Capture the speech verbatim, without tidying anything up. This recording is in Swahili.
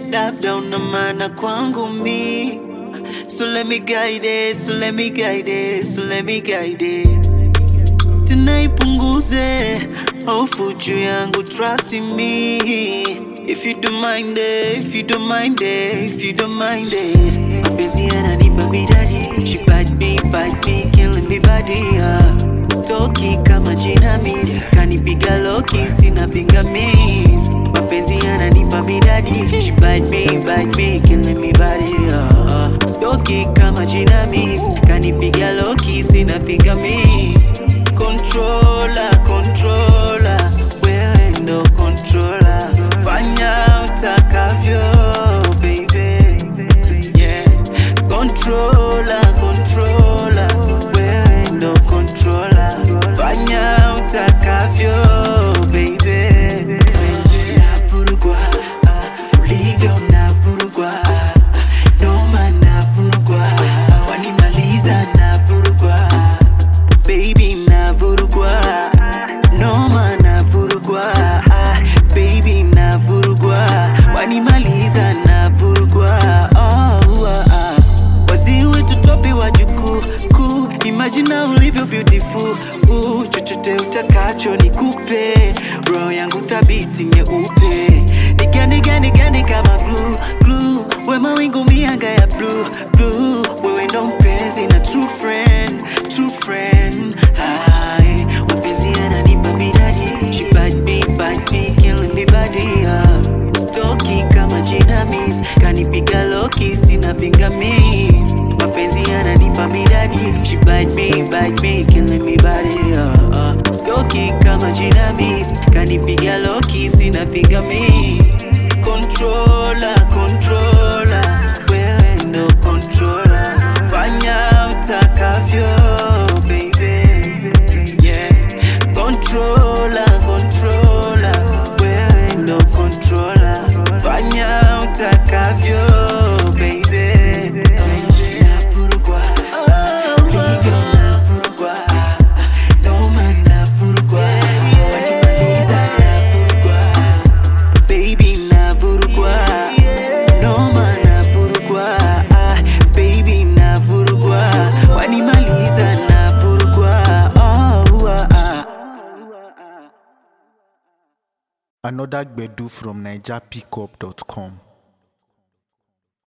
labda una maana kwangu mi. So let me guide it, so let me guide it, so let me guide it. Tunaipunguze hofu juu yangu, trust in me. If you don't mind it, if you don't mind it, if you don't mind it. Mapenzi yananipa midadi, she bite me, bite me, killing me body, uh. Stoki kama jinamizi, kanipiga loki, sina pingamizi. Mapenzi yananipa midadi, she bite me, bite me, killing me body, uh. Stoki kama jinamizi, kanipiga loki, sina pingamizi. Controller, controller, wewe ndo controller. Fanya utakavyo, baby. Yeah. Controller, controller, wewe ndo controller. Fanya utakavyo, baby. Navurugwa, uh, ulivyo navurugwa, uh, noma navurugwa, uh, wanimaliza navurugwa, baby navurugwa, noma navurugwa, ah, baby navurugwa, wanimaliza navurugwa, oh, ah, ah. Wazi wetu topi wajukuu, cool, imagine ulivyo beautiful, uh, chochote utakacho nikupe, roho yangu thabiti nyeupe, nigande gande gande kama glue, glue, we mawingu mianga ya blue, blue, wewe ndo mpenzi na true friend, true friend, hi, wapenzi yananipa midadi, she bite me, bite me, killing me body, uh. Stoki kama jinamizi, kanipiga loki, sina pingamizi. Mapenzi yananipa midadi, she bite me, bite me, killing me body, uh, uh. Stoki kama jinamizi, kanipiga loki, sina pingamizi. Controller, controller, wewe ndo controller. Fanya utakavyo, baby. Yeah. Controller, controller, wewe ndo controller. Fanya utakavyo, baby. Navurugwa, ulivyo navurugwa, noma navurugwa, wanimaliza navurugwa, baby navurugwa, noma navurugwa, ah, baby navurugwa, wanimaliza navurugwa, oh, ah, ah. Another Gbedu from Niger Pickup dot com.